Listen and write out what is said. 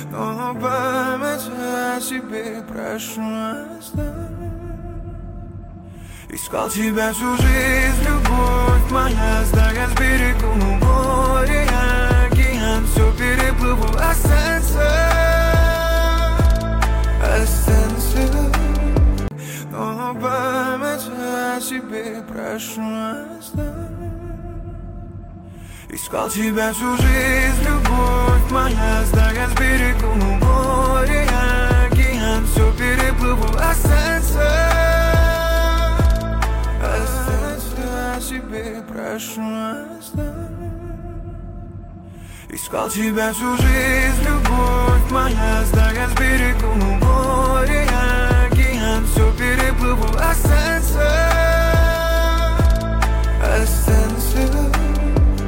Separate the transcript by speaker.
Speaker 1: но память о себе прошу оставь. Искал тебя всю жизнь, любовь моя, сдаясь берегу море, океан, все переплыву, останься, но память о себе прошу оставь. Искал тебя всю жизнь, любовь моя, сдаясь берегу море, океан, все переплыву, останься, о себе прошу оставь. Искал тебя всю жизнь, любовь моя, сдаясь берегу море, океан, все переплыву, останься.